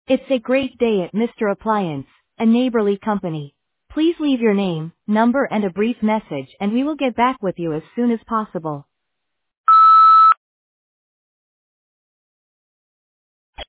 It's a great day at Mr. Appliance, a neighborly company. Please leave your name, number and a brief message and we will get back with you as soon as possible.